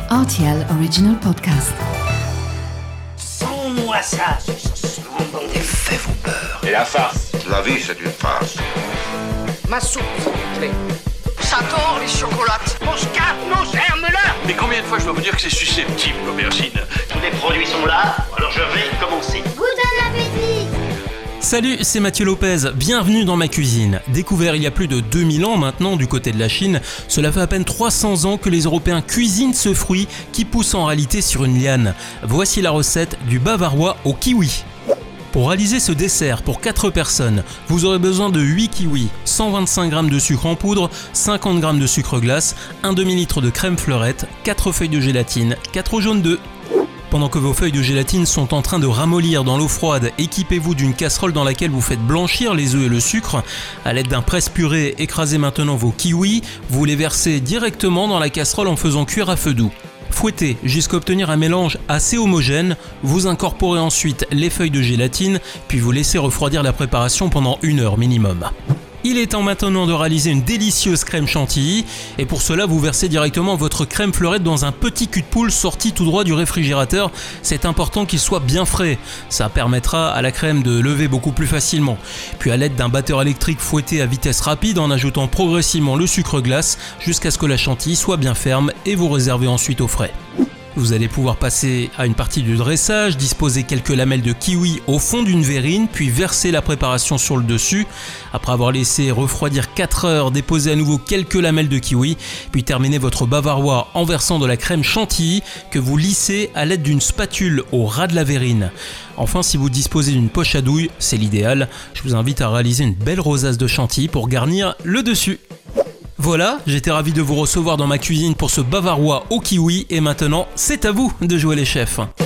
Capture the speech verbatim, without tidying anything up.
R T L Original Podcast. Sans-moi ça, c'est bon. Les faits vont peur. Et la farce? La vie, c'est une farce. Ma soupe, s'il vous plaît. Ça tord les chocolates. Mon scarpe, mon germe-là. Mais combien de fois je dois vous dire que c'est susceptible, l'aubergine? Tous les produits sont là, alors je vais commencer. Bon appétit! Salut, c'est Mathieu Lopez, bienvenue dans ma cuisine. Découvert il y a plus de deux mille ans maintenant du côté de la Chine, cela fait à peine trois cents ans que les Européens cuisinent ce fruit qui pousse en réalité sur une liane. Voici la recette du bavarois au kiwi. Pour réaliser ce dessert pour quatre personnes, vous aurez besoin de huit kiwis, cent vingt-cinq grammes de sucre en poudre, cinquante grammes de sucre glace, un demi-litre de crème fleurette, quatre feuilles de gélatine, quatre œufs jaunes d'œufs. Pendant que vos feuilles de gélatine sont en train de ramollir dans l'eau froide, équipez-vous d'une casserole dans laquelle vous faites blanchir les œufs et le sucre. À l'aide d'un presse-purée, écrasez maintenant vos kiwis, vous les versez directement dans la casserole en faisant cuire à feu doux. Fouettez jusqu'à obtenir un mélange assez homogène, vous incorporez ensuite les feuilles de gélatine, puis vous laissez refroidir la préparation pendant une heure minimum. Il est temps maintenant de réaliser une délicieuse crème chantilly et pour cela vous versez directement votre crème fleurette dans un petit cul de poule sorti tout droit du réfrigérateur. C'est important qu'il soit bien frais, ça permettra à la crème de lever beaucoup plus facilement. Puis à l'aide d'un batteur électrique fouettez à vitesse rapide en ajoutant progressivement le sucre glace jusqu'à ce que la chantilly soit bien ferme et vous réservez ensuite au frais. Vous allez pouvoir passer à une partie du dressage, disposer quelques lamelles de kiwi au fond d'une verrine, puis verser la préparation sur le dessus. Après avoir laissé refroidir quatre heures, déposez à nouveau quelques lamelles de kiwi, puis terminez votre bavarois en versant de la crème chantilly que vous lissez à l'aide d'une spatule au ras de la verrine. Enfin, si vous disposez d'une poche à douille, c'est l'idéal. Je vous invite à réaliser une belle rosace de chantilly pour garnir le dessus. Voilà, j'étais ravi de vous recevoir dans ma cuisine pour ce bavarois au kiwi et maintenant, c'est à vous de jouer les chefs.